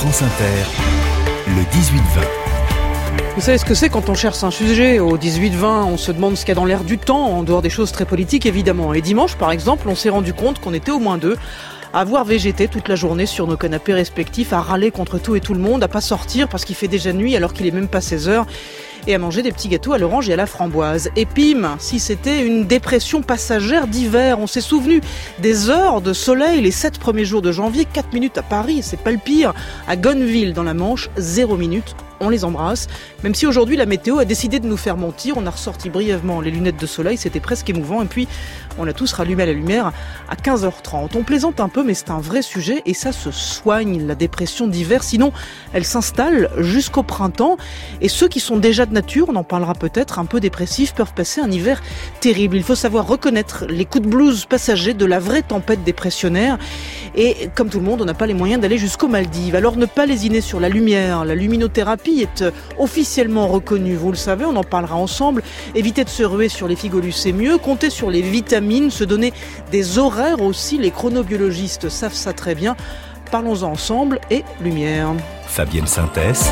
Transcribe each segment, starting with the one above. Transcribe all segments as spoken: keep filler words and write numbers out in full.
France Inter, le dix-huit vingt. Vous savez ce que c'est quand on cherche un sujet au dix-huit vingt, on se demande ce qu'il y a dans l'air du temps, en dehors des choses très politiques évidemment. Et dimanche par exemple, on s'est rendu compte qu'on était au moins deux à avoir végété toute la journée sur nos canapés respectifs, à râler contre tout et tout le monde, à pas sortir parce qu'il fait déjà nuit alors qu'il est même pas seize heures, et à manger des petits gâteaux à l'orange et à la framboise. Et pim, si c'était une dépression passagère d'hiver, on s'est souvenu des heures de soleil les sept premiers jours de janvier, quatre minutes à Paris, c'est pas le pire, à Gonneville dans la Manche, zéro minute. On les embrasse. Même si aujourd'hui la météo a décidé de nous faire mentir, on a ressorti brièvement les lunettes de soleil, c'était presque émouvant. Et puis on a tous rallumé la lumière à quinze heures trente. On plaisante un peu, mais c'est un vrai sujet et ça se soigne, la dépression d'hiver. Sinon, elle s'installe jusqu'au printemps. Et ceux qui sont déjà de nature, on en parlera peut-être, un peu dépressifs, peuvent passer un hiver terrible. Il faut savoir reconnaître les coups de blues passagers de la vraie tempête dépressionnaire. Et comme tout le monde, on n'a pas les moyens d'aller jusqu'aux Maldives. Alors ne pas lésiner sur la lumière, la luminothérapie est officiellement reconnue, vous le savez, on en parlera ensemble. Éviter de se ruer sur les figolus, c'est mieux. Compter sur les vitamines, se donner des horaires aussi, les chronobiologistes savent ça très bien. Parlons-en ensemble et lumière. Fabienne Synthèse.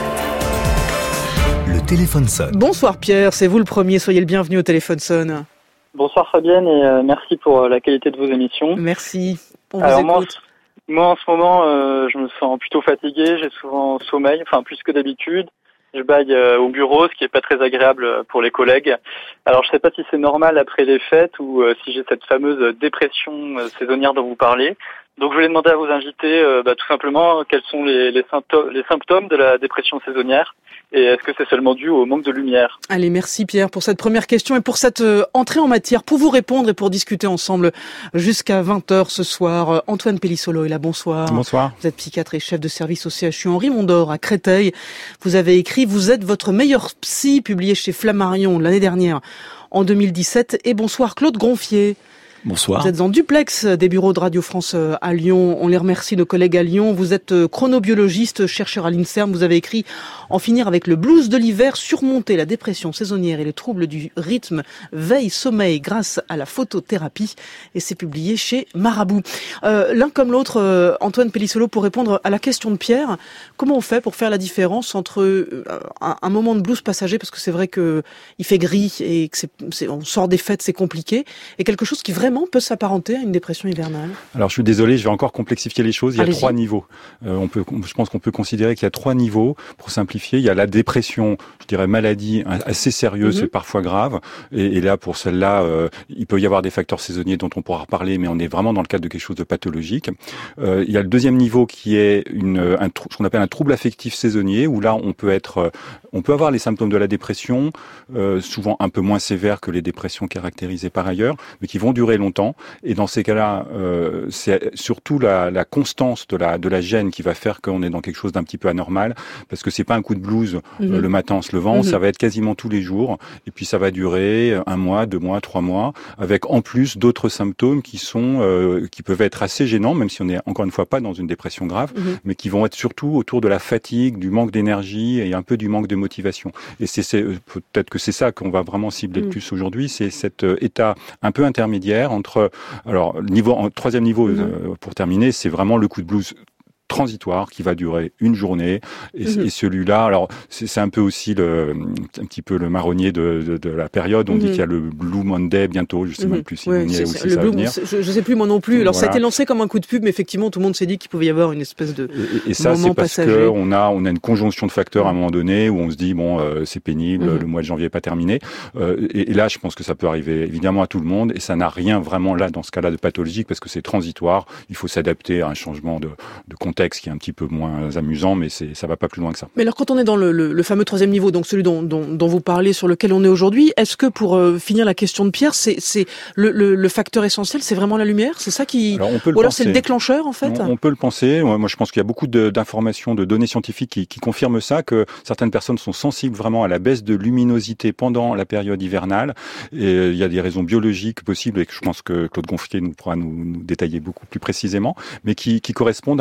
Le téléphone sonne. Bonsoir Pierre, c'est vous le premier, soyez le bienvenu au téléphone sonne. Bonsoir Fabienne et euh, merci pour euh, la qualité de vos émissions. Merci, on Alors, vous écoute. Moi, moi en ce moment, euh, je me sens plutôt fatigué, j'ai souvent sommeil, enfin plus que d'habitude. Je baille euh, au bureau, ce qui est pas très agréable pour les collègues. Alors je sais pas si c'est normal après les fêtes ou euh, si j'ai cette fameuse dépression euh, saisonnière dont vous parlez. Donc je voulais demander à vos invités euh, bah, tout simplement quels sont les, les, symptômes, les symptômes de la dépression saisonnière et est-ce que c'est seulement dû au manque de lumière ? Allez, merci Pierre pour cette première question et pour cette euh, entrée en matière. Pour vous répondre et pour discuter ensemble jusqu'à vingt heures ce soir, euh, Antoine Pellissolo est là, bonsoir. Bonsoir. Vous êtes psychiatre et chef de service au C H U Henri Mondor à Créteil. Vous avez écrit « Vous êtes votre meilleur psy » publié chez Flammarion l'année dernière en deux mille dix-sept. Et bonsoir Claude Gronfier. Bonsoir. Vous êtes en duplex des bureaux de Radio France à Lyon. On les remercie, nos collègues à Lyon. Vous êtes chronobiologiste, chercheur à l'INSERM. Vous avez écrit « En finir avec le blues de l'hiver, surmonter la dépression saisonnière et les troubles du rythme, veille, sommeil grâce à la photothérapie ». Et c'est publié chez Marabout. Euh, l'un comme l'autre, euh, Antoine Pellissolo, pour répondre à la question de Pierre, comment on fait pour faire la différence entre euh, un, un moment de blues passager, parce que c'est vrai que il fait gris et que c'est, c'est, on sort des fêtes, c'est compliqué, et quelque chose qui vraiment peut s'apparenter à une dépression hivernale? Alors je suis désolé, je vais encore complexifier les choses. Il y a Allez-y. trois niveaux. Euh, on peut, je pense qu'on peut considérer qu'il y a trois niveaux. Pour simplifier, il y a la dépression, je dirais maladie assez sérieuse mm-hmm. et parfois grave. Et, et là, pour celle-là, euh, il peut y avoir des facteurs saisonniers dont on pourra reparler, mais on est vraiment dans le cadre de quelque chose de pathologique. Euh, il y a le deuxième niveau qui est une, un, ce qu'on appelle un trouble affectif saisonnier, où là on peut être, on peut avoir les symptômes de la dépression, euh, souvent un peu moins sévères que les dépressions caractérisées par ailleurs, mais qui vont durer longtemps. Et dans ces cas-là, euh, c'est surtout la, la constance de la de la gêne qui va faire qu'on est dans quelque chose d'un petit peu anormal, parce que c'est pas un coup de blues mm-hmm. euh, le matin en se levant, mm-hmm. ça va être quasiment tous les jours, et puis ça va durer un mois, deux mois, trois mois, avec en plus d'autres symptômes qui sont euh, qui peuvent être assez gênants, même si on est encore une fois pas dans une dépression grave, mm-hmm. mais qui vont être surtout autour de la fatigue, du manque d'énergie et un peu du manque de motivation. Et c'est, c'est peut-être que c'est ça qu'on va vraiment cibler mm-hmm. le plus aujourd'hui, c'est cet euh, état un peu intermédiaire entre, alors niveau en troisième niveau mmh. euh, pour terminer, c'est vraiment le coup de blues transitoire qui va durer une journée et, mmh. et celui-là, alors c'est, c'est un peu aussi le un petit peu le marronnier de, de, de la période. On mmh. dit qu'il y a le Blue Monday bientôt, je sais mmh. même plus si ouais, on y est aussi le ça Blue, va venir. Je, je sais plus moi non plus. Alors voilà. Ça a été lancé comme un coup de pub, mais effectivement tout le monde s'est dit qu'il pouvait y avoir une espèce de et, et ça moment c'est parce passager. que on a on a une conjonction de facteurs à un moment donné où on se dit bon euh, c'est pénible, mmh. le mois de janvier est pas terminé. Euh, et, et là je pense que ça peut arriver évidemment à tout le monde et ça n'a rien vraiment là dans ce cas-là de pathologique parce que c'est transitoire. Il faut s'adapter à un changement de, de contexte qui est un petit peu moins amusant, mais c'est, ça va pas plus loin que ça. Mais alors quand on est dans le, le, le fameux troisième niveau, donc celui dont, dont, dont vous parlez, sur lequel on est aujourd'hui, est-ce que pour euh, finir la question de Pierre, c'est, c'est le, le, le facteur essentiel, c'est vraiment la lumière? C'est ça qui... Alors on peut le Ou alors penser. c'est le déclencheur en fait? On, on peut le penser. Moi je pense qu'il y a beaucoup de, d'informations, de données scientifiques qui, qui confirment ça, que certaines personnes sont sensibles vraiment à la baisse de luminosité pendant la période hivernale. Et il y a des raisons biologiques possibles et que je pense que Claude Gronfier nous pourra nous, nous détailler beaucoup plus précisément, mais qui, qui correspondent à, à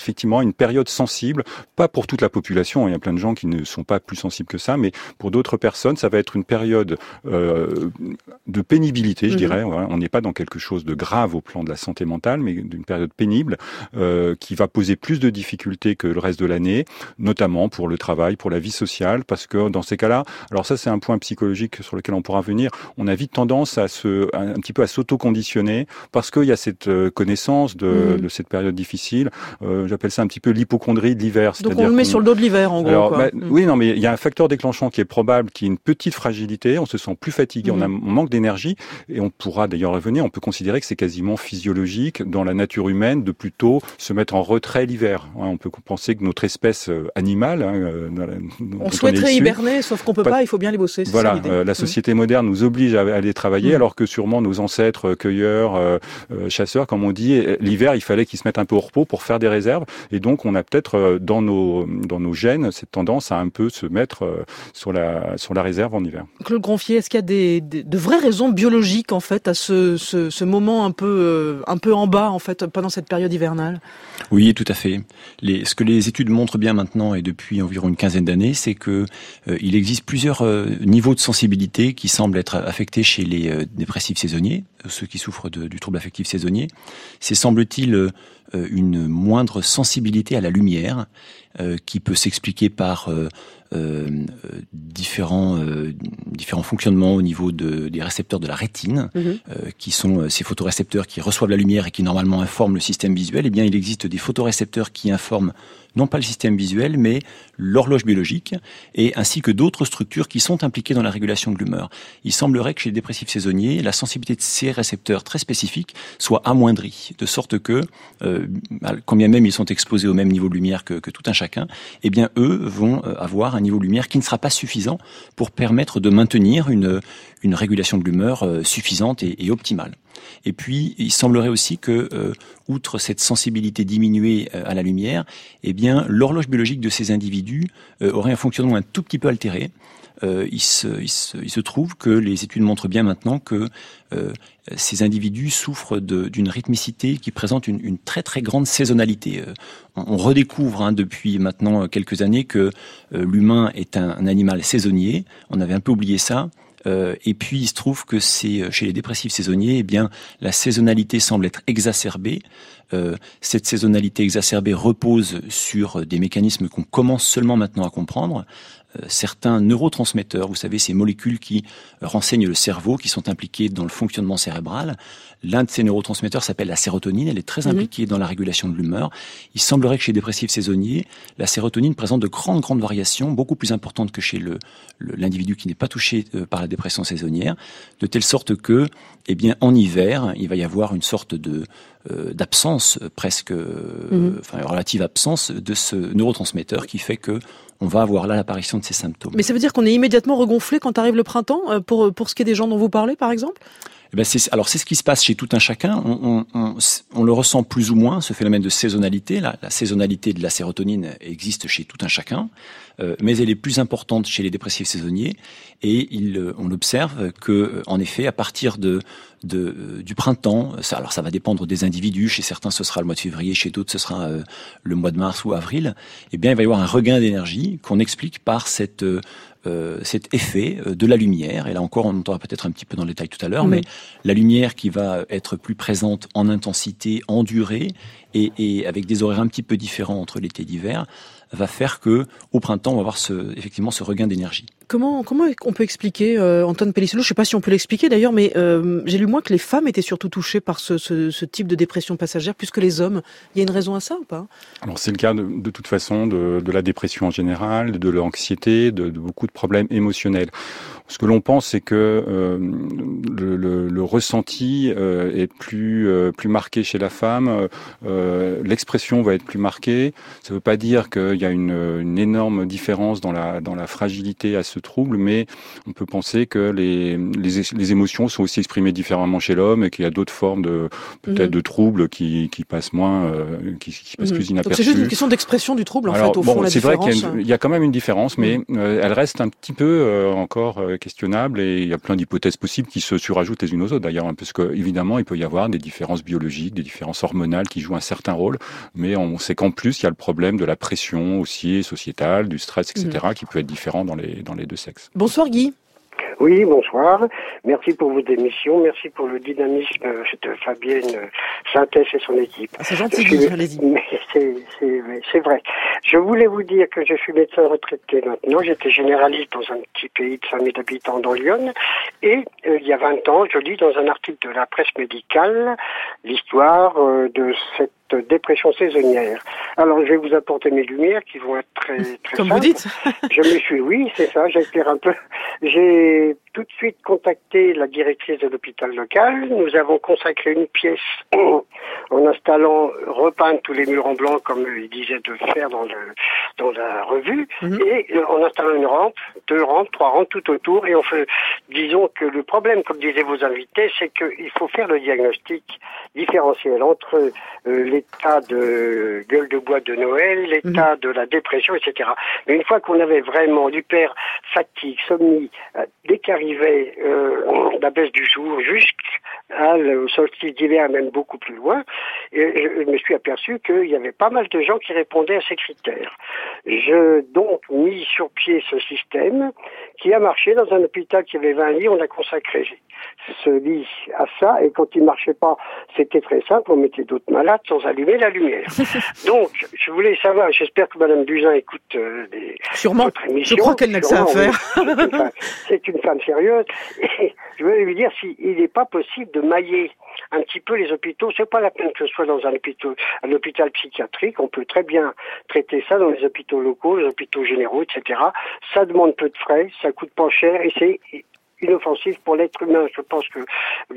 effectivement une période sensible, pas pour toute la population, il y a plein de gens qui ne sont pas plus sensibles que ça, mais pour d'autres personnes, ça va être une période euh, de pénibilité, je mmh. dirais. Voilà. On n'est pas dans quelque chose de grave au plan de la santé mentale, mais d'une période pénible euh, qui va poser plus de difficultés que le reste de l'année, notamment pour le travail, pour la vie sociale, parce que dans ces cas-là, alors ça c'est un point psychologique sur lequel on pourra venir, on a vite tendance à se, un petit peu à s'auto-conditionner, parce qu'il y a cette connaissance de, mmh. de cette période difficile. Euh, j'appelle ça un petit peu l'hypocondrie de l'hiver. Donc on le met sur le dos de l'hiver, en gros. Alors, quoi. Bah, mmh. Oui, non, mais il y a un facteur déclenchant qui est probable, qui est une petite fragilité, on se sent plus fatigué, mmh. on, a, on manque d'énergie, et on pourra d'ailleurs revenir, on peut considérer que c'est quasiment physiologique dans la nature humaine de plutôt se mettre en retrait l'hiver. On peut penser que notre espèce animale... Hein, dans la, on souhaiterait on hiberner, sauf qu'on peut pas, pas, il faut bien les bosser. Voilà, euh, la société mmh. moderne nous oblige à aller travailler, mmh. alors que sûrement nos ancêtres cueilleurs, euh, euh, chasseurs, comme on dit, l'hiver, il fallait qu'ils se mettent un peu au repos pour faire des réserves, et donc on a peut-être euh, dans nos dans nos gènes cette tendance à un peu se mettre euh, sur la sur la réserve en hiver. Claude Gronfier, est-ce qu'il y a des, des de vraies raisons biologiques en fait à ce ce, ce moment un peu euh, un peu en bas en fait pendant cette période hivernale? Oui, tout à fait. Les, ce que les études montrent bien maintenant et depuis environ une quinzaine d'années, c'est que euh, il existe plusieurs euh, niveaux de sensibilité qui semblent être affectés chez les euh, dépressifs saisonniers, ceux qui souffrent de, du trouble affectif saisonnier. C'est semble-t-il euh, une moindre sensibilité à la lumière euh, qui peut s'expliquer par euh, euh, différents euh, différents fonctionnements au niveau de, des récepteurs de la rétine, mmh. euh, qui sont euh, ces photorécepteurs qui reçoivent la lumière et qui normalement informent le système visuel. Eh bien, il existe des photorécepteurs qui informent non pas le système visuel, mais l'horloge biologique, et ainsi que d'autres structures qui sont impliquées dans la régulation de l'humeur. Il semblerait que chez les dépressifs saisonniers, la sensibilité de ces récepteurs très spécifiques soit amoindrie, de sorte que, euh, quand bien même ils sont exposés au même niveau de lumière que, que tout un chacun, eh bien eux vont avoir un niveau de lumière qui ne sera pas suffisant pour permettre de maintenir une, une régulation de l'humeur suffisante et, et optimale. Et puis, il semblerait aussi que, euh, outre cette sensibilité diminuée euh, à la lumière, eh bien, l'horloge biologique de ces individus euh, aurait un fonctionnement un tout petit peu altéré. Euh, il, se, il, se, il se trouve que les études montrent bien maintenant que euh, ces individus souffrent de, d'une rythmicité qui présente une, une très très grande saisonnalité. Euh, on, on redécouvre hein, depuis maintenant quelques années que euh, l'humain est un, un animal saisonnier. On avait un peu oublié ça. Euh, et puis il se trouve que c'est chez les dépressifs saisonniers, eh bien la saisonnalité semble être exacerbée. Euh, cette saisonnalité exacerbée repose sur des mécanismes qu'on commence seulement maintenant à comprendre. Euh, certains neurotransmetteurs, vous savez, ces molécules qui renseignent le cerveau, qui sont impliquées dans le fonctionnement cérébral. L'un de ces neurotransmetteurs s'appelle la sérotonine. Elle est très impliquée mmh. dans la régulation de l'humeur. Il semblerait que chez les dépressifs saisonniers, la sérotonine présente de grandes, grandes variations, beaucoup plus importantes que chez le, le, l'individu qui n'est pas touché euh, par la dépression saisonnière, de telle sorte que, eh bien, en hiver, il va y avoir une sorte de euh, d'absence euh, presque, euh, mmh. enfin, relative absence de ce neurotransmetteur qui fait que on va avoir là l'apparition de ces symptômes. Mais ça veut dire qu'on est immédiatement regonflé quand arrive le printemps, euh, pour pour ce qui est des gens dont vous parlez, par exemple? Eh ben c'est, alors c'est ce qui se passe chez tout un chacun. On, on, on, on le ressent plus ou moins, ce phénomène de saisonnalité. La, la saisonnalité de la sérotonine existe chez tout un chacun, euh, mais elle est plus importante chez les dépressifs saisonniers. Et il, on observe que, en effet, à partir de, de du printemps, ça, alors ça va dépendre des individus. Chez certains, ce sera le mois de février, chez d'autres, ce sera euh, le mois de mars ou avril. Eh bien, il va y avoir un regain d'énergie qu'on explique par cette euh, Euh, cet effet de la lumière, et là encore on entendra peut-être un petit peu dans le détail tout à l'heure, mmh. mais la lumière qui va être plus présente en intensité, en durée, et, et avec des horaires un petit peu différents entre l'été et l'hiver, va faire que au printemps on va avoir ce, effectivement ce regain d'énergie. Comment comment on peut expliquer, euh, Antoine Pellicello, je ne sais pas si on peut l'expliquer d'ailleurs, mais euh, j'ai lu moi que les femmes étaient surtout touchées par ce, ce, ce type de dépression passagère plus que les hommes. Il y a une raison à ça ou pas? Alors c'est le cas de, de toute façon de, de la dépression en général, de l'anxiété, de, de beaucoup de problèmes émotionnels. Ce que l'on pense, c'est que euh, le, le, le ressenti euh, est plus euh, plus marqué chez la femme. Euh, l'expression va être plus marquée. Ça ne veut pas dire qu'il y a une, une énorme différence dans la dans la fragilité à ce ce trouble, mais on peut penser que les, les, les émotions sont aussi exprimées différemment chez l'homme et qu'il y a d'autres formes de peut-être mmh. de troubles qui, qui passent moins, euh, qui, qui passent mmh. plus inaperçus. Donc c'est juste une question d'expression du trouble, en Alors, fait, au bon, fond, la c'est différence. vrai qu'il y a, une, il y a quand même une différence, mais mmh. euh, elle reste un petit peu euh, encore euh, questionnable et il y a plein d'hypothèses possibles qui se surajoutent les unes aux autres d'ailleurs, hein, parce que évidemment il peut y avoir des différences biologiques, des différences hormonales qui jouent un certain rôle, mais on sait qu'en plus il y a le problème de la pression aussi sociétale, du stress, et cetera, mmh. qui peut être différent dans les dans les deux sexes. Bonsoir Guy. Oui, bonsoir. Merci pour vos émissions. Merci pour le dynamisme de Fabienne Synthèse et son équipe. C'est gentil, Guy, allez-y. Mais c'est, c'est, c'est vrai. Je voulais vous dire que je suis médecin retraité maintenant. J'étais généraliste dans un petit pays de cinq mille habitants dans Lyon. Et euh, il y a vingt ans, je lis dans un article de la presse médicale l'histoire euh, de cette dépression saisonnière. Alors, je vais vous apporter mes lumières qui vont être très, très Comme simples. vous dites. Je me suis, oui, c'est ça, j'éclaire un peu. J'ai tout de suite contacté la directrice de l'hôpital local. Nous avons consacré une pièce en installant, repeindre tous les murs en blanc comme il disait de le faire dans, le, dans la revue, mm-hmm. et en installant une rampe, deux rampes, trois rampes tout autour. Et on fait, disons que le problème, comme disaient vos invités, c'est qu'il faut faire le diagnostic différentiel entre euh, l'état de gueule de bois de Noël, l'état mmh. de la dépression, et cetera. Mais une fois qu'on avait vraiment l'hyper fatigue, somnie, euh, dès qu'arrivait euh, la baisse du jour, jusqu'à le solstice d'hiver, même beaucoup plus loin, et je me suis aperçu qu'il y avait pas mal de gens qui répondaient à ces critères. Je donc mis sur pied ce système qui a marché dans un hôpital qui avait vingt lits. On a consacré ce lit à ça, et quand il ne marchait pas, c'était très simple, on mettait d'autres malades sans allumer la lumière. Donc, je voulais savoir, j'espère que Madame Buzyn écoute euh, les, Sûrement. votre émission. Je crois qu'elle n'a que ça à faire. Oui, c'est, une femme, c'est une femme sérieuse. Et je voulais lui dire s'il n'est pas possible de mailler un petit peu les hôpitaux. C'est pas la peine que ce soit dans un hôpital, un hôpital psychiatrique. On peut très bien traiter ça dans les hôpitaux locaux, les hôpitaux généraux, et cetera. Ça demande peu de frais, ça coûte pas cher et c'est inoffensif pour l'être humain. Je pense que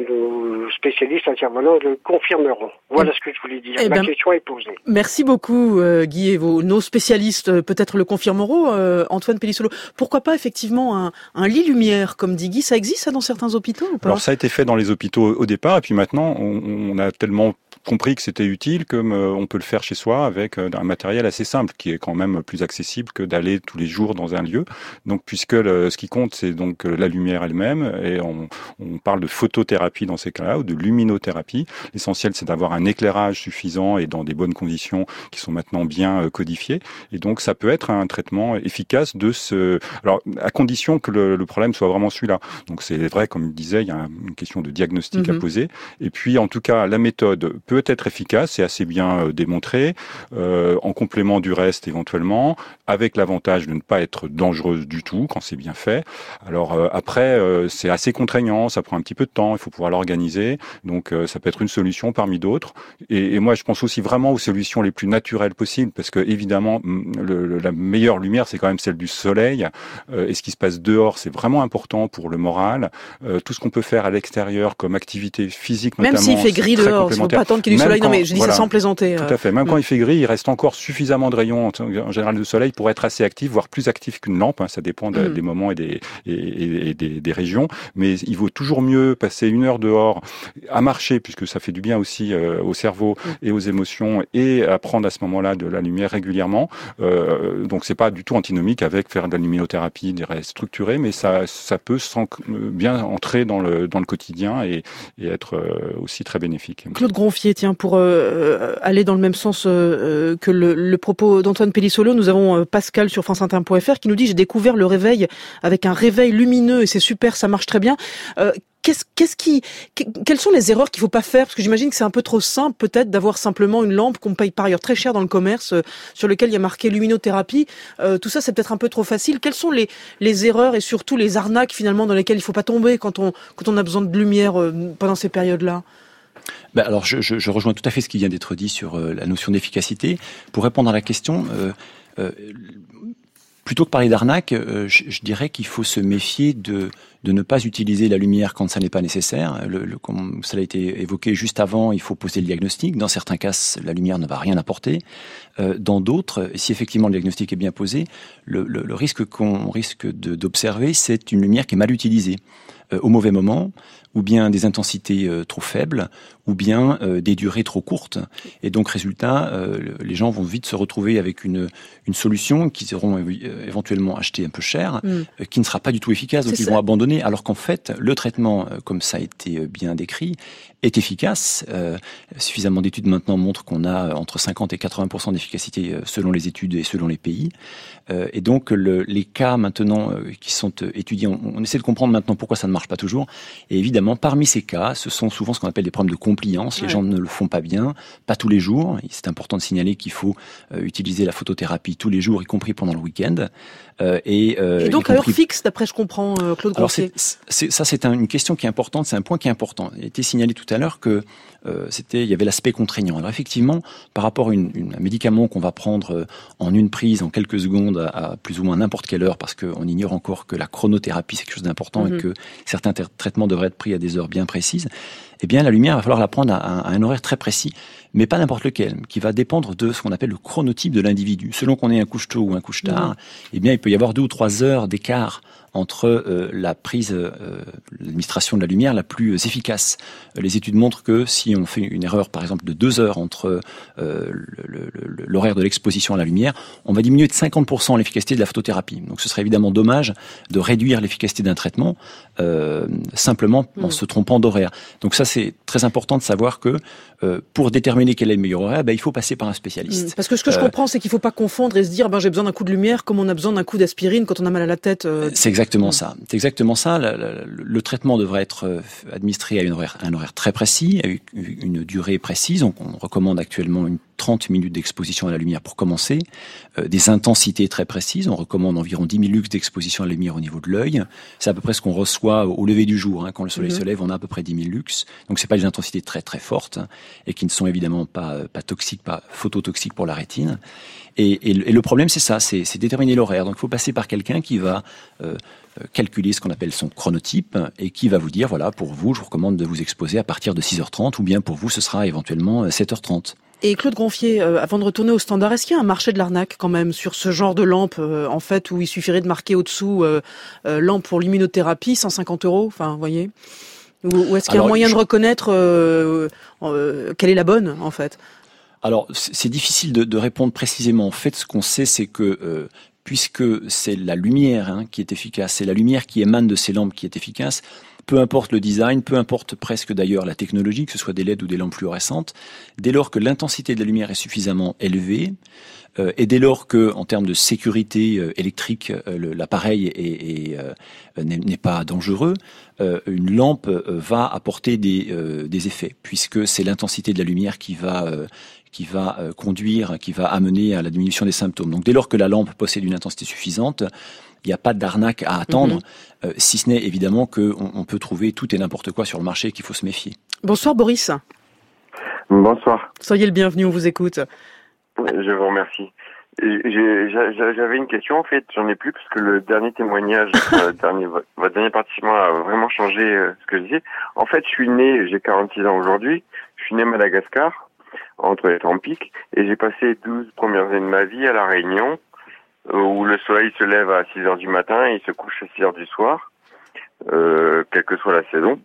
nos spécialistes intervenants le confirmeront. Voilà ce que je voulais dire. Eh Ma ben, question est posée. Merci beaucoup, euh, Guy, et vos, nos spécialistes euh, peut-être le confirmeront. Euh, Antoine Pellissolo, pourquoi pas effectivement un, un lit lumière, comme dit Guy, ça existe ça dans certains hôpitaux ou pas? Alors ça a été fait dans les hôpitaux au départ, et puis maintenant on, on a tellement compris que c'était utile, comme euh, on peut le faire chez soi avec euh, un matériel assez simple, qui est quand même plus accessible que d'aller tous les jours dans un lieu. Donc, puisque le, ce qui compte, c'est donc la lumière elle-même, et on, on parle de photothérapie dans ces cas-là, ou de luminothérapie. L'essentiel, c'est d'avoir un éclairage suffisant et dans des bonnes conditions qui sont maintenant bien euh, codifiées. Et donc, ça peut être un traitement efficace de ce... Alors, à condition que le, le problème soit vraiment celui-là. Donc, c'est vrai, comme il disait, il y a une question de diagnostic mm-hmm. à poser. Et puis, en tout cas, la méthode peut être efficace, c'est assez bien euh, démontré, euh, en complément du reste éventuellement, avec l'avantage de ne pas être dangereuse du tout quand c'est bien fait. Alors euh, après, euh, c'est assez contraignant, ça prend un petit peu de temps, il faut pouvoir l'organiser, donc euh, ça peut être une solution parmi d'autres. Et, et moi, je pense aussi vraiment aux solutions les plus naturelles possibles, parce que évidemment, le, le, la meilleure lumière, c'est quand même celle du soleil, euh, et ce qui se passe dehors, c'est vraiment important pour le moral. Euh, tout ce qu'on peut faire à l'extérieur comme activité physique, même notamment, s'il fait gris dehors, il ne faut pas attendre qu'il y ait du soleil. Quand, non, mais je dis voilà, ça sans plaisanter. Tout à fait. Même mmh. quand il fait gris, il reste encore suffisamment de rayons en général de soleil pour être assez actif, voire plus actif qu'une lampe. Hein, ça dépend de, mmh. des moments et des, et, et des, des régions. Mais il vaut toujours mieux passer une heure dehors à marcher, puisque ça fait du bien aussi euh, au cerveau mmh. et aux émotions, et à prendre à ce moment-là de la lumière régulièrement. Euh, donc c'est pas du tout antinomique avec faire de la luminothérapie, des rêves structurés, mais ça, ça peut bien entrer dans le, dans le quotidien et, et être euh, aussi très bénéfique. Claude Gronfier, tiens, pour euh, aller dans le même sens euh, que le, le propos d'Antoine Pellissolo, nous avons euh, Pascal sur france inter point f r qui nous dit « J'ai découvert le réveil avec un réveil lumineux et c'est super, ça marche très bien euh, ». Qu'est-ce, qu'est-ce qui, que, quelles sont les erreurs qu'il faut pas faire? Parce que j'imagine que c'est un peu trop simple, peut-être, d'avoir simplement une lampe qu'on paye par ailleurs très cher dans le commerce, euh, sur lequel il y a marqué luminothérapie. Euh, tout ça, c'est peut-être un peu trop facile. Quelles sont les, les erreurs et surtout les arnaques, finalement, dans lesquelles il faut pas tomber quand on, quand on a besoin de lumière euh, pendant ces périodes-là? Ben alors, je, je, je rejoins tout à fait ce qui vient d'être dit sur euh, la notion d'efficacité. Pour répondre à la question, euh, euh, plutôt que parler d'arnaque, euh, je, je dirais qu'il faut se méfier de de ne pas utiliser la lumière quand ça n'est pas nécessaire. Le, le, comme ça a été évoqué juste avant, il faut poser le diagnostic. Dans certains cas, la lumière ne va rien apporter. Euh, dans d'autres, si effectivement le diagnostic est bien posé, le, le, le risque qu'on risque de, d'observer, c'est une lumière qui est mal utilisée, euh, au mauvais moment, ou bien des intensités euh, trop faibles, ou bien euh, des durées trop courtes. Et donc, résultat, euh, les gens vont vite se retrouver avec une, une solution qu'ils auront euh, éventuellement acheté un peu cher, mm. euh, qui ne sera pas du tout efficace, donc c'est ils ça. vont abandonner, alors qu'en fait, le traitement, euh, comme ça a été bien décrit, est efficace. Euh, suffisamment d'études maintenant montrent qu'on a entre cinquante et quatre-vingts pour cent d'efficacité euh, selon les études et selon les pays. Euh, et donc, le, les cas maintenant euh, qui sont euh, étudiés, on, on essaie de comprendre maintenant pourquoi ça ne marche pas toujours. Et évidemment, parmi ces cas, ce sont souvent ce qu'on appelle des problèmes de compliance. Les ouais. gens ne le font pas bien, pas tous les jours. C'est important de signaler qu'il faut euh, utiliser la photothérapie tous les jours, y compris pendant le week-end. Euh, et, euh, et donc à compris... heure fixe, d'après je comprends, euh, Claude Grosfier. Alors c'est, c'est, ça, c'est un, une question qui est importante, c'est un point qui est important. Il a été signalé tout à l'heure que euh, c'était, il y avait l'aspect contraignant. Alors effectivement, par rapport à une, une, un médicament qu'on va prendre euh, en une prise, en quelques secondes, à, à plus ou moins n'importe quelle heure, parce qu'on ignore encore que la chronothérapie c'est quelque chose d'important mm-hmm. et que certains ter- traitements devraient être pris à des heures bien précises, eh bien la lumière, il va falloir la prendre à, à, à un horaire très précis, mais pas n'importe lequel, qui va dépendre de ce qu'on appelle le chronotype de l'individu. Selon qu'on ait un couche-tôt ou un couche-tard, mmh. eh bien il peut y avoir deux ou trois heures d'écart entre euh, la prise, euh, l'administration de la lumière la plus euh, efficace. Les études montrent que si on fait une erreur, par exemple, de deux heures entre euh, le, le, l'horaire de l'exposition à la lumière, on va diminuer de cinquante pour cent l'efficacité de la photothérapie. Donc ce serait évidemment dommage de réduire l'efficacité d'un traitement euh, simplement mmh. en se trompant d'horaire. Donc ça, c'est très important de savoir que euh, pour déterminer quel est le meilleur horaire, ben, il faut passer par un spécialiste. Mmh. Parce que ce que je euh, comprends, c'est qu'il ne faut pas confondre et se dire ben, j'ai besoin d'un coup de lumière comme on a besoin d'un coup d'aspirine quand on a mal à la tête. Euh... C'est exactement mmh. ça. C'est exactement ça. Le, le, le traitement devrait être administré à une horaire, un horaire très précis, avec une durée précise. Donc on recommande actuellement une trente minutes d'exposition à la lumière pour commencer, euh, des intensités très précises. On recommande environ dix mille lux d'exposition à la lumière au niveau de l'œil. C'est à peu près ce qu'on reçoit au lever du jour. Hein. Quand le soleil mmh. se lève, on a à peu près dix mille lux. Donc c'est pas des intensités très très fortes hein, et qui ne sont évidemment pas pas toxiques, pas phototoxiques pour la rétine. Et, et, et le problème, c'est ça, c'est, c'est déterminer l'horaire. Donc il faut passer par quelqu'un qui va euh, calculer ce qu'on appelle son chronotype et qui va vous dire, voilà, pour vous, je vous recommande de vous exposer à partir de six heures trente ou bien pour vous, ce sera éventuellement sept heures trente. Et Claude Grosfier, euh, avant de retourner au standard, est-ce qu'il y a un marché de l'arnaque quand même sur ce genre de lampe, euh, en fait, où il suffirait de marquer au-dessous euh, euh, lampe pour luminothérapie, cent cinquante euros, enfin, vous voyez, ou, ou est-ce qu'il y a Alors, un moyen je... de reconnaître euh, euh, quelle est la bonne, en fait? Alors, c'est difficile de, de répondre précisément. En fait, ce qu'on sait, c'est que euh, puisque c'est la lumière hein, qui est efficace, c'est la lumière qui émane de ces lampes qui est efficace, peu importe le design, peu importe presque d'ailleurs la technologie, que ce soit des L E D ou des lampes fluorescentes, dès lors que l'intensité de la lumière est suffisamment élevée, euh, et dès lors que, en termes de sécurité euh, électrique, euh, le, l'appareil est, est, est, euh, n'est, n'est pas dangereux, euh, une lampe euh, va apporter des, euh, des effets, puisque c'est l'intensité de la lumière qui va euh, qui va euh, conduire, qui va amener à la diminution des symptômes. Donc dès lors que la lampe possède une intensité suffisante, il n'y a pas d'arnaque à attendre, mmh. euh, si ce n'est évidemment qu'on on peut trouver tout et n'importe quoi sur le marché et qu'il faut se méfier. Bonsoir Boris. Bonsoir. Soyez le bienvenu, on vous écoute. Je vous remercie. J'ai, j'avais une question, en fait, j'en ai plus, parce que le dernier témoignage, euh, dernier, votre dernier participant a vraiment changé euh, ce que je disais. En fait, je suis né, j'ai quarante-six ans aujourd'hui, je suis né à Madagascar, entre les Tropiques, et j'ai passé douze premières années de ma vie à La Réunion, où le soleil se lève à six heures du matin et il se couche à six heures du soir, euh, quelle que soit la saison.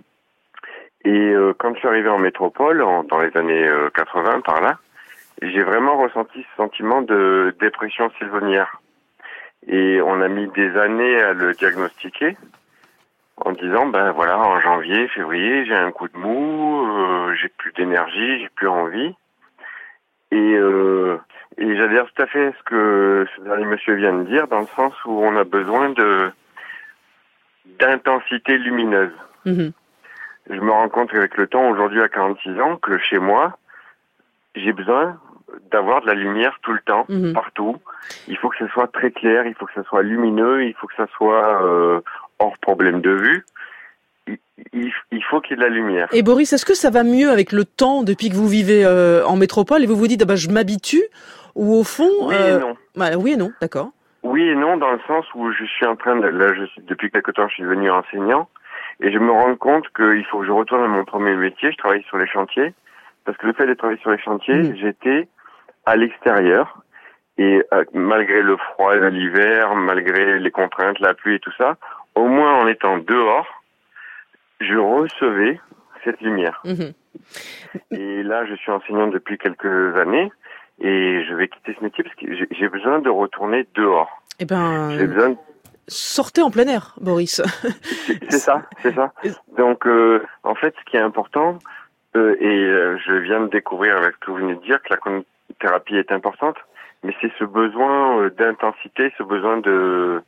Et euh, quand je suis arrivé en métropole, en, dans les années euh, quatre-vingts, par là, j'ai vraiment ressenti ce sentiment de dépression saisonnière. Et on a mis des années à le diagnostiquer, en disant, ben voilà, en janvier, février, j'ai un coup de mou, euh, j'ai plus d'énergie, j'ai plus envie. Et... Euh, Et j'adhère tout à fait à ce que ce dernier monsieur vient de dire, dans le sens où on a besoin de d'intensité lumineuse. Mmh. Je me rends compte qu'avec le temps, aujourd'hui à quarante-six ans, que chez moi, j'ai besoin d'avoir de la lumière tout le temps, mmh. partout. Il faut que ce soit très clair, il faut que ce soit lumineux, il faut que ce soit euh, hors problème de vue. Il, il faut qu'il y ait de la lumière. Et Boris, est-ce que ça va mieux avec le temps depuis que vous vivez euh, en métropole et vous vous dites ah bah, je m'habitue, ou au fond oui euh... et non. Bah, oui et non, d'accord. oui et non, dans le sens où je suis en train de, là, je suis, depuis quelque temps, je suis devenu enseignant, et je me rends compte qu'il faut que je retourne à mon premier métier. Je travaille sur les chantiers, parce que le fait de travailler sur les chantiers, mmh. j'étais à l'extérieur, et euh, malgré le froid de l'hiver, malgré les contraintes, la pluie et tout ça, au moins en étant dehors, je recevais cette lumière. Mmh. Et là, je suis enseignant depuis quelques années, et je vais quitter ce métier parce que j'ai, j'ai besoin de retourner dehors. Eh ben, j'ai besoin de... sortez en plein air, Boris. c'est, c'est ça, c'est ça. Donc, euh, en fait, ce qui est important, euh, et euh, je viens de découvrir avec ce que vous venez de dire, que la thérapie est importante, mais c'est ce besoin euh, d'intensité, ce besoin de...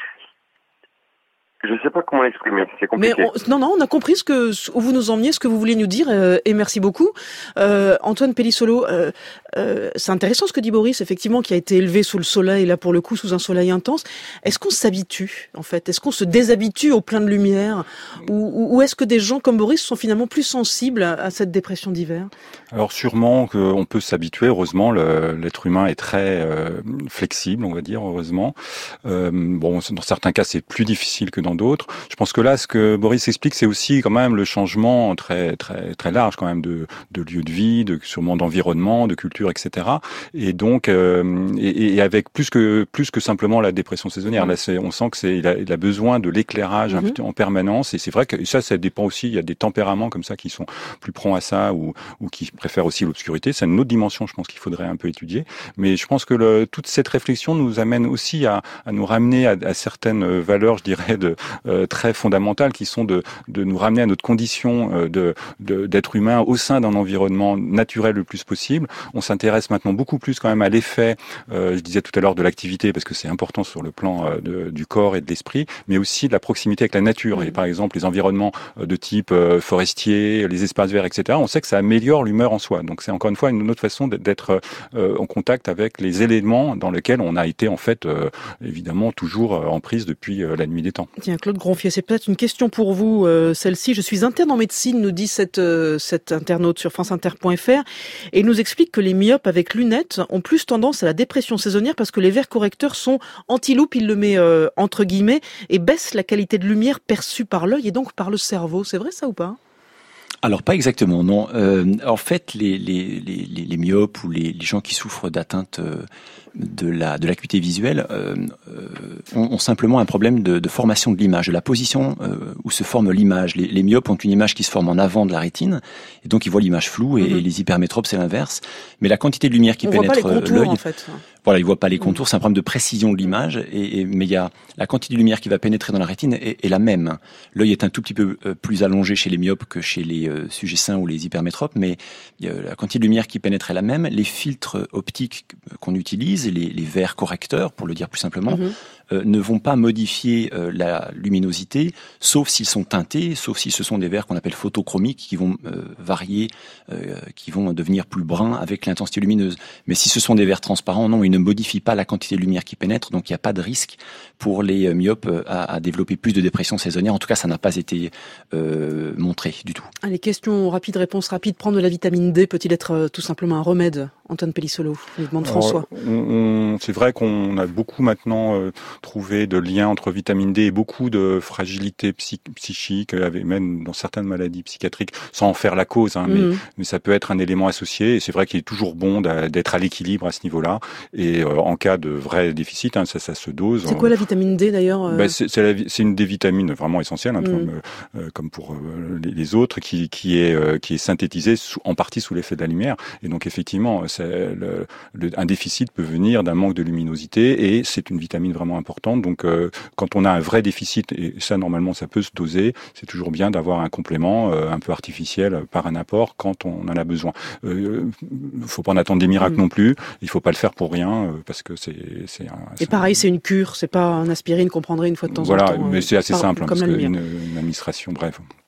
Je ne sais pas comment l'exprimer, c'est compliqué. Mais on, non, non, on a compris ce que où vous nous emmeniez, ce que vous voulez nous dire, euh, et merci beaucoup. Euh, Antoine Pellissolo, euh, euh, c'est intéressant ce que dit Boris, effectivement, qui a été élevé sous le soleil, là pour le coup, sous un soleil intense. Est-ce qu'on s'habitue, en fait ? Est-ce qu'on se déshabitue au plein de lumière ? Ou, ou est-ce que des gens comme Boris sont finalement plus sensibles à, à cette dépression d'hiver ? Alors sûrement qu'on peut s'habituer, heureusement, le, l'être humain est très euh, flexible, on va dire, heureusement. Euh, bon, dans certains cas, c'est plus difficile que dans d'autres. Je pense que là, ce que Boris explique, c'est aussi quand même le changement très très très large quand même de de lieu de vie, de sûrement d'environnement, de culture, et cetera. Et donc, euh, et, et avec plus que plus que simplement la dépression saisonnière. Là, c'est, on sent que c'est il a, il a besoin de l'éclairage mm-hmm. en permanence. Et c'est vrai que ça, ça dépend aussi. Il y a des tempéraments comme ça qui sont plus prompts à ça ou ou qui préfèrent aussi l'obscurité. C'est une autre dimension, je pense qu'il faudrait un peu étudier. Mais je pense que le, toute cette réflexion nous amène aussi à, à nous ramener à, à certaines valeurs, je dirais, de Euh, très fondamentales qui sont de, de nous ramener à notre condition euh, de, de, d'être humain au sein d'un environnement naturel le plus possible. On s'intéresse maintenant beaucoup plus quand même à l'effet, euh, je disais tout à l'heure, de l'activité, parce que c'est important sur le plan euh, de, du corps et de l'esprit, mais aussi de la proximité avec la nature. Et par exemple, les environnements euh, de type euh, forestier, les espaces verts, et cetera, on sait que ça améliore l'humeur en soi. Donc c'est encore une fois une autre façon d'être euh, en contact avec les éléments dans lesquels on a été en fait euh, évidemment toujours en prise depuis euh, la nuit des temps. Tiens, Claude Gronfier, c'est peut-être une question pour vous, euh, celle-ci. Je suis interne en médecine, nous dit cette, euh, cette internaute sur franceinter point f r, et il nous explique que les myopes avec lunettes ont plus tendance à la dépression saisonnière parce que les verres correcteurs sont anti-loupe, il le met euh, entre guillemets, et baissent la qualité de lumière perçue par l'œil et donc par le cerveau. C'est vrai ça ou pas ? Alors pas exactement, non. Euh, en fait, les, les, les, les myopes ou les, les gens qui souffrent d'atteinte euh, de la de l'acuité visuelle euh, euh, ont, ont simplement un problème de, de formation de l'image, de la position euh, où se forme l'image. Les, les myopes ont une image qui se forme en avant de la rétine, et donc ils voient l'image floue, et, mm-hmm. et les hypermétropes c'est l'inverse. Mais la quantité de lumière qui On pénètre voit pas les contours, l'œil, en fait. Voilà, ils voient pas les contours, c'est un problème de précision de l'image, et, et, mais il y a la quantité de lumière qui va pénétrer dans la rétine est, est la même. L'œil est un tout petit peu plus allongé chez les myopes que chez les euh, sujets sains ou les hypermétropes, mais il y a la quantité de lumière qui pénètre est la même. Les filtres optiques qu'on utilise, les, les verres correcteurs, pour le dire plus simplement, mm-hmm. euh, ne vont pas modifier euh, la luminosité, sauf s'ils sont teintés, sauf si ce sont des verres qu'on appelle photochromiques, qui vont euh, varier, euh, qui vont devenir plus bruns avec l'intensité lumineuse. Mais si ce sont des verres transparents, non, ils ne modifient pas la quantité de lumière qui pénètre, donc il n'y a pas de risque pour les myopes à, à développer plus de dépression saisonnière. En tout cas, ça n'a pas été euh, montré du tout. Allez, question rapide, réponse rapide. Prendre de la vitamine D peut-il être euh, tout simplement un remède ? Antoine Pellissolo, il demande François. Alors, on, on, c'est vrai qu'on a beaucoup maintenant euh, trouvé de liens entre vitamine D et beaucoup de fragilité psy, psychique, avec, même dans certaines maladies psychiatriques, sans en faire la cause, hein, mmh. mais, mais ça peut être un élément associé. Et c'est vrai qu'il est toujours bon d'être à l'équilibre à ce niveau-là. Et euh, en cas de vrai déficit, hein, ça, ça se dose. C'est quoi la vitamine D d'ailleurs euh... ben, c'est, c'est, la, c'est une des vitamines vraiment essentielles, hein, mmh. comme, euh, comme pour euh, les, les autres, qui, qui est euh, qui est synthétisée sous, en partie sous l'effet de la lumière. Et donc effectivement, c'est le, le, un déficit peut venir d'un manque de luminosité, et c'est une vitamine vraiment importante. Donc euh, quand on a un vrai déficit, et ça normalement ça peut se doser, c'est toujours bien d'avoir un complément euh, un peu artificiel par un apport quand on en a besoin. Il euh, faut pas en attendre des miracles mmh. non plus. Il faut pas le faire pour rien, euh, parce que c'est c'est. Un, et pareil, un... c'est une cure, c'est pas un aspirine qu'on prendrait une fois de temps voilà, en temps. Voilà, mais c'est assez par, simple, hein, comme parce la qu'une lumière. une administration brève.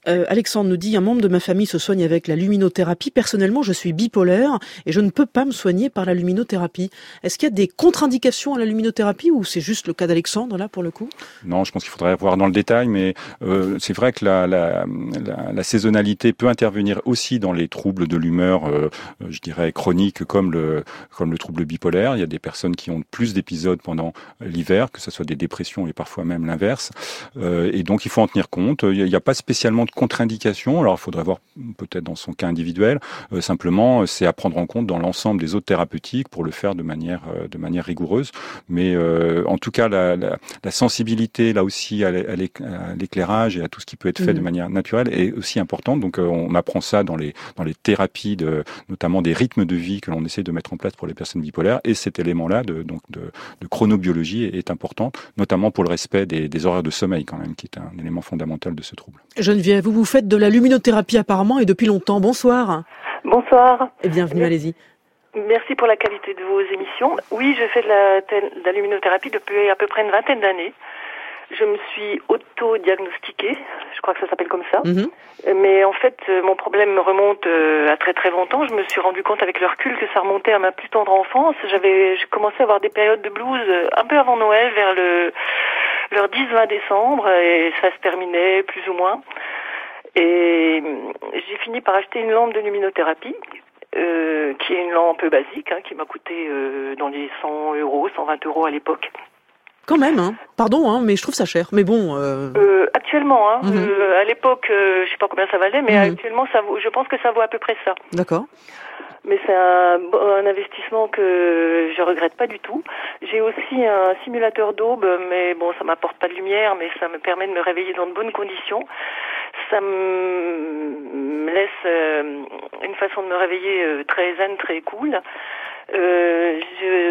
Euh, Alexandre nous dit, un membre de ma famille se soigne avec la luminothérapie. Personnellement, je suis bipolaire et je ne peux pas me soigner par la luminothérapie. Est-ce qu'il y a des contre-indications à la luminothérapie ou c'est juste le cas d'Alexandre là pour le coup? Non, je pense qu'il faudrait voir dans le détail, mais euh, c'est vrai que la, la, la, la saisonnalité peut intervenir aussi dans les troubles de l'humeur, euh, je dirais chroniques comme le, comme le trouble bipolaire. Il y a des personnes qui ont plus d'épisodes pendant l'hiver, que ce soit des dépressions et parfois même l'inverse. Euh, et donc il faut en tenir compte. Il n'y a, a pas spécialement de contre-indication. Alors, il faudrait voir peut-être dans son cas individuel. Euh, simplement, c'est à prendre en compte dans l'ensemble des autres thérapeutiques pour le faire de manière euh, de manière rigoureuse. Mais euh, en tout cas, la, la, la sensibilité là aussi à l'éclairage et à tout ce qui peut être fait mmh. de manière naturelle est aussi importante. Donc, euh, on apprend ça dans les dans les thérapies, de, notamment des rythmes de vie que l'on essaie de mettre en place pour les personnes bipolaires. Et cet élément-là de donc de, de chronobiologie est, est important, notamment pour le respect des, des horaires de sommeil quand même, qui est un élément fondamental de ce trouble. Geneviève, vous vous faites de la luminothérapie apparemment et depuis longtemps. Bonsoir. Bonsoir. Et bienvenue, allez-y. Merci pour la qualité de vos émissions. Oui, je fais de la, de la luminothérapie depuis à peu près une vingtaine d'années. Je me suis auto-diagnostiquée, je crois que ça s'appelle comme ça. Mm-hmm. Mais en fait, mon problème me remonte à très très longtemps. Je me suis rendu compte avec le recul que ça remontait à ma plus tendre enfance. J'avais, j'ai commencé à avoir des périodes de blues un peu avant Noël, vers le vers dix vingt décembre, et ça se terminait plus ou moins. Et j'ai fini par acheter une lampe de luminothérapie, euh, qui est une lampe basique, hein, qui m'a coûté euh, dans les cent euros, cent vingt euros à l'époque. Quand même, hein. Pardon, hein, mais je trouve ça cher. Mais bon. Euh... Euh, actuellement, hein, mm-hmm. euh, à l'époque, euh, je sais pas combien ça valait, mais mm-hmm. actuellement, ça vaut, je pense que ça vaut à peu près ça. D'accord. Mais c'est un, un investissement que je regrette pas du tout. J'ai aussi un simulateur d'aube, mais bon, ça m'apporte pas de lumière, mais ça me permet de me réveiller dans de bonnes conditions. Ça me laisse euh, une façon de me réveiller euh, très zen, très cool. Euh,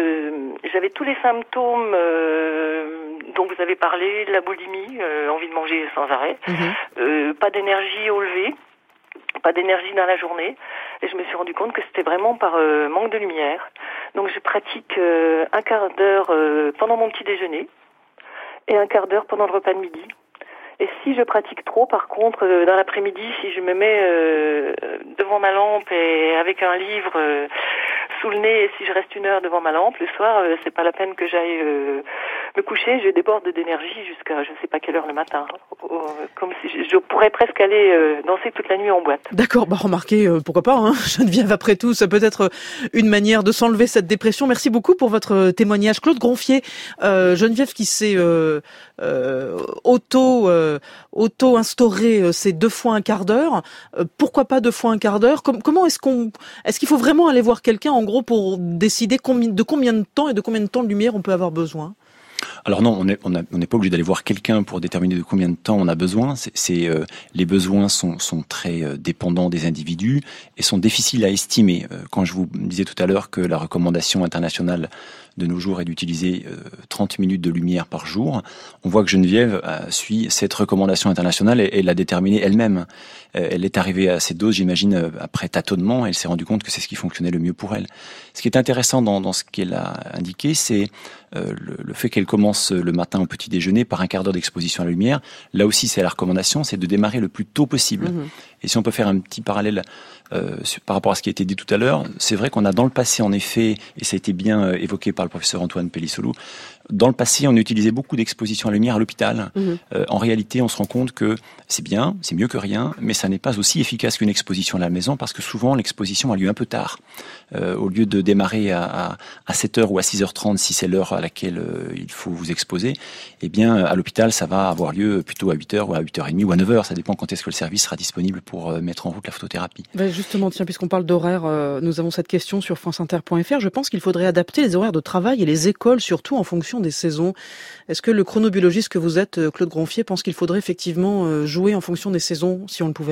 je, j'avais tous les symptômes euh, dont vous avez parlé, la boulimie, euh, envie de manger sans arrêt, mmh. euh, pas d'énergie au lever, pas d'énergie dans la journée, et je me suis rendu compte que c'était vraiment par euh, manque de lumière. Donc je pratique euh, un quart d'heure euh, pendant mon petit déjeuner et un quart d'heure pendant le repas de midi. Et si je pratique trop, par contre, euh, dans l'après-midi, si je me mets euh, devant ma lampe et avec un livre euh, sous le nez, et si je reste une heure devant ma lampe, le soir, euh, c'est pas la peine que j'aille euh, me coucher. Je déborde d'énergie jusqu'à je sais pas quelle heure le matin. Hein. Comme si je, je pourrais presque aller euh, danser toute la nuit en boîte. D'accord, bah remarquez, euh, pourquoi pas, hein. Geneviève, après tout, ça peut être une manière de s'enlever cette dépression. Merci beaucoup pour votre témoignage. Claude Gronfier, euh, Geneviève qui s'est euh, euh, auto... Euh, auto-instaurer ces deux fois un quart d'heure. Euh, pourquoi pas deux fois un quart d'heure? Com- Comment est-ce qu'on, est-ce qu'il faut vraiment aller voir quelqu'un en gros pour décider combien, de combien de temps et de combien de temps de lumière on peut avoir besoin? Alors non, on n'est on on pas obligé d'aller voir quelqu'un pour déterminer de combien de temps on a besoin. C'est, c'est euh, les besoins sont, sont très euh, dépendants des individus et sont difficiles à estimer. Euh, quand je vous disais tout à l'heure que la recommandation internationale de nos jours est d'utiliser euh, trente minutes de lumière par jour, on voit que Geneviève euh, suit cette recommandation internationale et, et l'a déterminée elle-même. Euh, elle est arrivée à cette dose, j'imagine, euh, après tâtonnement. Elle s'est rendue compte que c'est ce qui fonctionnait le mieux pour elle. Ce qui est intéressant dans, dans ce qu'elle a indiqué, c'est euh, le, le fait qu'elle commence le matin au petit déjeuner par un quart d'heure d'exposition à la lumière. Là aussi, c'est la recommandation, c'est de démarrer le plus tôt possible. Mmh. Et si on peut faire un petit parallèle euh, par rapport à ce qui a été dit tout à l'heure, c'est vrai qu'on a dans le passé, en effet, et ça a été bien euh, évoqué par le professeur Antoine Pellissolou, dans le passé, on utilisait beaucoup d'exposition à la lumière à l'hôpital. Mmh. Euh, en réalité, on se rend compte que c'est bien, c'est mieux que rien, mais ça n'est pas aussi efficace qu'une exposition à la maison parce que souvent, l'exposition a lieu un peu tard. Euh, au lieu de démarrer à, à, à sept heures ou à six heures trente, si c'est l'heure à laquelle euh, il faut vous exposer, eh bien, à l'hôpital, ça va avoir lieu plutôt à huit heures ou à huit heures trente ou à neuf heures. Ça dépend quand est-ce que le service sera disponible pour euh, mettre en route la photothérapie. Ben justement, tiens, puisqu'on parle d'horaire, euh, nous avons cette question sur france inter point f r. Je pense qu'il faudrait adapter les horaires de travail et les écoles, surtout en fonction des saisons. Est-ce que le chronobiologiste que vous êtes, Claude Gronfier, pense qu'il faudrait effectivement jouer en fonction des saisons, si on le pouvait ?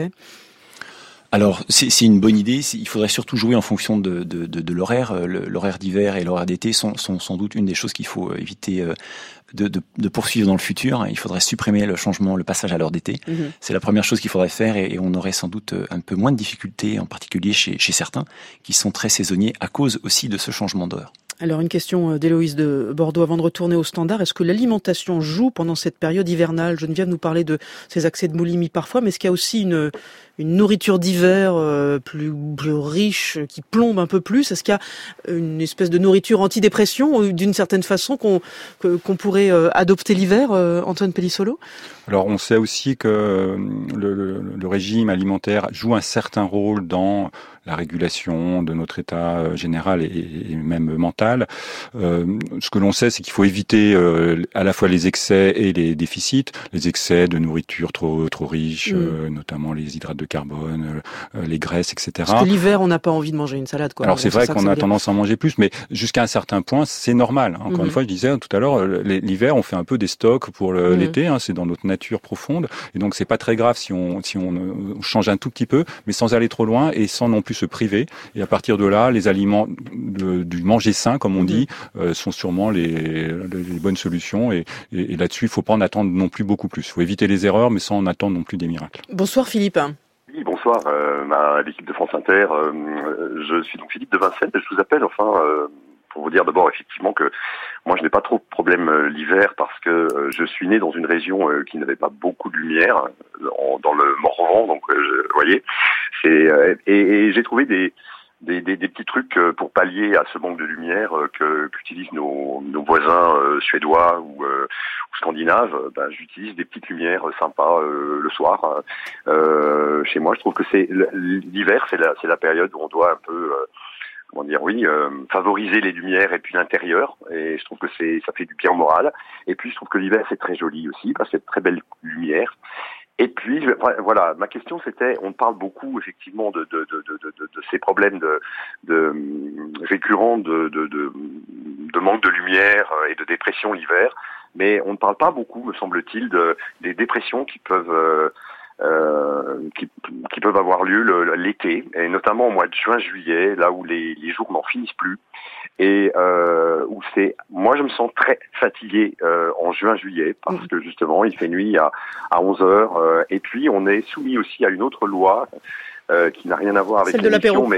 Alors, c'est, c'est une bonne idée. Il faudrait surtout jouer en fonction de, de, de, de l'horaire. L'horaire d'hiver et l'horaire d'été sont, sont sans doute une des choses qu'il faut éviter de, de, de poursuivre dans le futur. Il faudrait supprimer le changement, le passage à l'heure d'été. Mmh. C'est la première chose qu'il faudrait faire et, et on aurait sans doute un peu moins de difficultés, en particulier chez, chez certains qui sont très saisonniers à cause aussi de ce changement d'heure. Alors une question d'Héloïse de Bordeaux avant de retourner au standard. Est-ce que l'alimentation joue pendant cette période hivernale? Geneviève nous parlait de ces accès de boulimie parfois, mais est-ce qu'il y a aussi une, une nourriture d'hiver euh, plus, plus riche, qui plombe un peu plus? Est-ce qu'il y a une espèce de nourriture antidépression ou d'une certaine façon qu'on, que, qu'on pourrait euh, adopter l'hiver, euh, Antoine Pellissolo? Alors on sait aussi que le, le, le régime alimentaire joue un certain rôle dans la régulation de notre état général et, et même mental. Euh, ce que l'on sait, c'est qu'il faut éviter euh, à la fois les excès et les déficits, les excès de nourriture trop trop riche, mmh. euh, notamment les hydrates de carbone, euh, les graisses, et cetera. Parce que l'hiver, on n'a pas envie de manger une salade, quoi. Alors c'est vrai c'est qu'on a tendance à en manger plus, mais jusqu'à un certain point, c'est normal. Encore mmh. une fois, je disais tout à l'heure, l'hiver, on fait un peu des stocks pour le, mmh. l'été. Hein, c'est dans notre nature profonde, et donc c'est pas très grave si on si on, on change un tout petit peu, mais sans aller trop loin et sans non plus se priver. Et à partir de là, les aliments de, du manger sain, comme on mmh. dit, euh, sont sûrement les, les bonnes solutions. Et, et, et là-dessus, il faut pas en attendre non plus beaucoup plus. Il faut éviter les erreurs, mais sans en attendre non plus des miracles. Bonsoir Philippe. Oui, bonsoir, euh, ma, l'équipe de France Inter. Euh, je suis donc Philippe de Vincennes et je vous appelle enfin euh, pour vous dire d'abord effectivement que moi je n'ai pas trop de problème euh, l'hiver parce que euh, je suis né dans une région euh, qui n'avait pas beaucoup de lumière, euh, en, dans le Morvan, donc euh, je, vous voyez, c'est euh, et, et j'ai trouvé des Des, des, des petits trucs pour pallier à ce manque de lumière que qu'utilisent nos, nos voisins euh, suédois ou, euh, ou scandinaves. Ben, j'utilise des petites lumières sympas euh, le soir. Euh, chez moi, je trouve que c'est l'hiver, c'est la, c'est la période où on doit un peu, euh, comment dire, oui, euh, favoriser les lumières et puis l'intérieur. Et je trouve que c'est, ça fait du bien au moral. Et puis, je trouve que l'hiver, c'est très joli aussi parce qu'il y a de très belles lumières. Et puis, voilà, ma question c'était, on parle beaucoup effectivement de, de, de, de, de, de ces problèmes de, de, récurrents de, de, de, de manque de lumière et de dépression l'hiver, mais on ne parle pas beaucoup, me semble-t-il, de, des dépressions qui peuvent... Euh, Euh, qui, qui peuvent avoir lieu le, l'été, et notamment au mois de juin-juillet, là où les, les jours n'en finissent plus, et euh, où c'est, moi je me sens très fatigué euh, en juin-juillet parce mmh. que justement il fait nuit à, à onze heures, euh, et puis on est soumis aussi à une autre loi euh, qui n'a rien à voir avec celle de l'apéro. Mais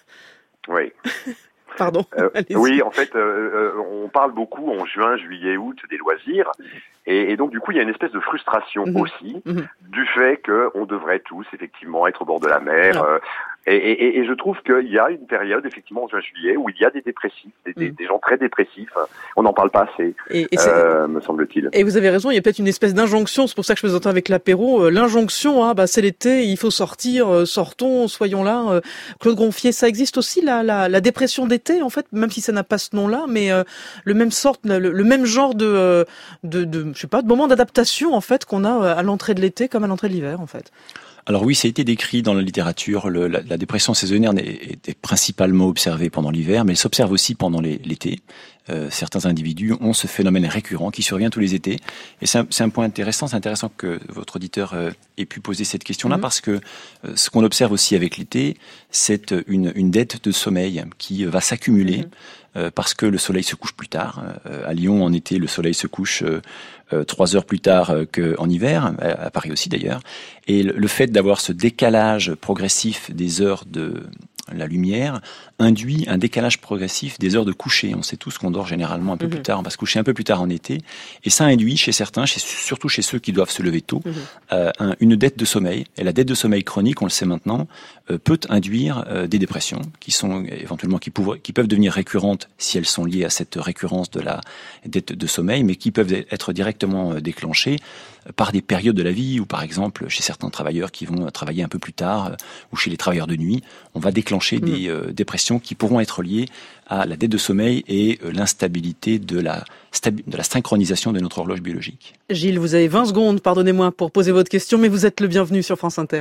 oui. Pardon. Euh, oui, en fait, euh, euh, on parle beaucoup en juin, juillet, août des loisirs, et, et donc du coup il y a une espèce de frustration mmh. aussi mmh. du fait qu'on devrait tous effectivement être au bord de la mer. Ah. Euh, et, et, et je trouve qu'il y a une période effectivement en juin, juillet où il y a des dépressifs, des, mmh. des gens très dépressifs. On n'en parle pas assez, et, et euh, me semble-t-il. Et vous avez raison, il y a peut-être une espèce d'injonction. C'est pour ça que je me entends avec l'apéro. Euh, l'injonction, hein, bah c'est l'été, il faut sortir, euh, sortons, soyons là. Euh, Claude Gronfier, ça existe aussi la, la, la dépression d'été, en fait, même si ça n'a pas ce nom-là, mais euh, le même sorte, le, le même genre de, euh, de, de, je sais pas, de moment d'adaptation en fait qu'on a à l'entrée de l'été comme à l'entrée de l'hiver, en fait. Alors oui, ça a été décrit dans la littérature. Le, la, la dépression saisonnière est, est principalement observée pendant l'hiver, mais elle s'observe aussi pendant les, l'été. Euh, certains individus ont ce phénomène récurrent qui survient tous les étés. Et c'est un, c'est un point intéressant. C'est intéressant que votre auditeur euh, ait pu poser cette question-là, mmh. parce que euh, ce qu'on observe aussi avec l'été, c'est une, une dette de sommeil qui va s'accumuler. Mmh. Euh, parce que le soleil se couche plus tard. Euh, à Lyon, en été, le soleil se couche euh, euh, trois heures plus tard euh, qu'en hiver, à, à Paris aussi d'ailleurs. Et le, le fait d'avoir ce décalage progressif des heures de la lumière induit un décalage progressif des heures de coucher. On sait tous qu'on dort généralement un peu mmh. plus tard, on va se coucher un peu plus tard en été, et ça induit chez certains, chez, surtout chez ceux qui doivent se lever tôt, mmh. euh, un, une dette de sommeil. Et la dette de sommeil chronique, on le sait maintenant, euh, peut induire euh, des dépressions qui sont éventuellement qui, pouv- qui peuvent devenir récurrentes si elles sont liées à cette récurrence de la dette de sommeil, mais qui peuvent être directement euh, déclenchées par des périodes de la vie, ou par exemple chez certains travailleurs qui vont travailler un peu plus tard, euh, ou chez les travailleurs de nuit, on va déclencher mmh. des euh, dépressions qui pourront être liées à la dette de sommeil et euh, l'instabilité de la, stabi- de la synchronisation de notre horloge biologique. Gilles, vous avez vingt secondes, pardonnez-moi, pour poser votre question, mais vous êtes le bienvenu sur France Inter.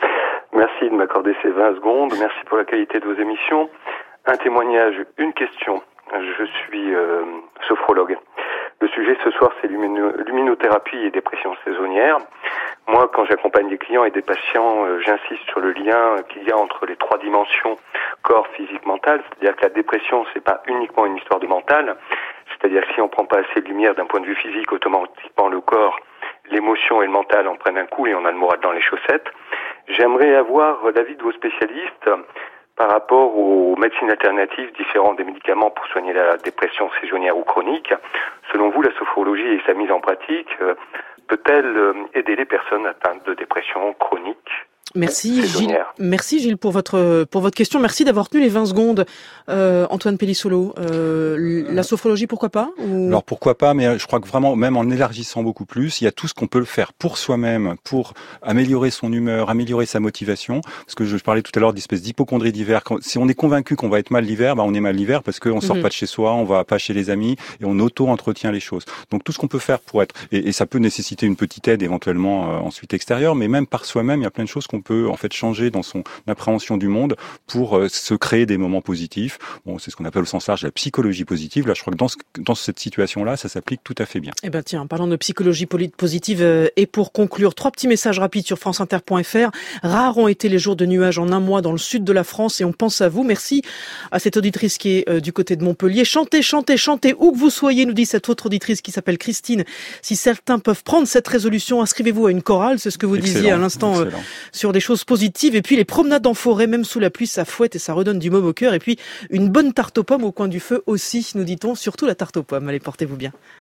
Merci de m'accorder ces vingt secondes, merci pour la qualité de vos émissions. Un témoignage, une question. Je suis euh, sophrologue. Le sujet ce soir, c'est lumino- luminothérapie et dépression saisonnière. Moi, quand j'accompagne des clients et des patients, euh, j'insiste sur le lien qu'il y a entre les trois dimensions corps, physique, mental. C'est-à-dire que la dépression, c'est pas uniquement une histoire de mental. C'est-à-dire que si on prend pas assez de lumière d'un point de vue physique, automatiquement le corps, l'émotion et le mental en prennent un coup et on a le moral dans les chaussettes. J'aimerais avoir l'avis de vos spécialistes. par rapport aux médecines alternatives différentes des médicaments pour soigner la dépression saisonnière ou chronique. Selon vous, la sophrologie et sa mise en pratique euh, peut-elle euh, aider les personnes atteintes de dépression chronique? Merci Gilles. Merci Gilles pour votre pour votre question. Merci d'avoir tenu les vingt secondes. Euh, Antoine Pellissolo, euh, la sophrologie, pourquoi pas ou... Alors pourquoi pas, mais je crois que vraiment, même en élargissant beaucoup plus, il y a tout ce qu'on peut le faire pour soi-même, pour améliorer son humeur, améliorer sa motivation. Parce que je parlais tout à l'heure d'espèce d'hypocondrie d'hiver. Si on est convaincu qu'on va être mal l'hiver, bah on est mal l'hiver parce qu'on sort mm-hmm. pas de chez soi, on va pas chez les amis et on auto-entretient les choses. Donc tout ce qu'on peut faire pour être et, et ça peut nécessiter une petite aide éventuellement euh, ensuite extérieure, mais même par soi-même, il y a plein de choses qu'on peut en fait changer dans son appréhension du monde pour euh, se créer des moments positifs. Bon, c'est ce qu'on appelle au sens large la psychologie positive. Là, je crois que dans, ce, dans cette situation-là, ça s'applique tout à fait bien. Eh ben tiens, parlons de psychologie positive euh, et pour conclure, trois petits messages rapides sur franceinter point f r. Rares ont été les jours de nuages en un mois dans le sud de la France et on pense à vous. Merci à cette auditrice qui est euh, du côté de Montpellier. Chantez, chantez, chantez où que vous soyez, nous dit cette autre auditrice qui s'appelle Christine. Si certains peuvent prendre cette résolution, inscrivez-vous à une chorale, c'est ce que vous excellent, disiez à l'instant euh, sur des choses positives. Et puis les promenades en forêt, même sous la pluie, ça fouette et ça redonne du môme au cœur. Et puis une bonne tarte aux pommes au coin du feu aussi, nous dit-on, surtout la tarte aux pommes. Allez, portez-vous bien.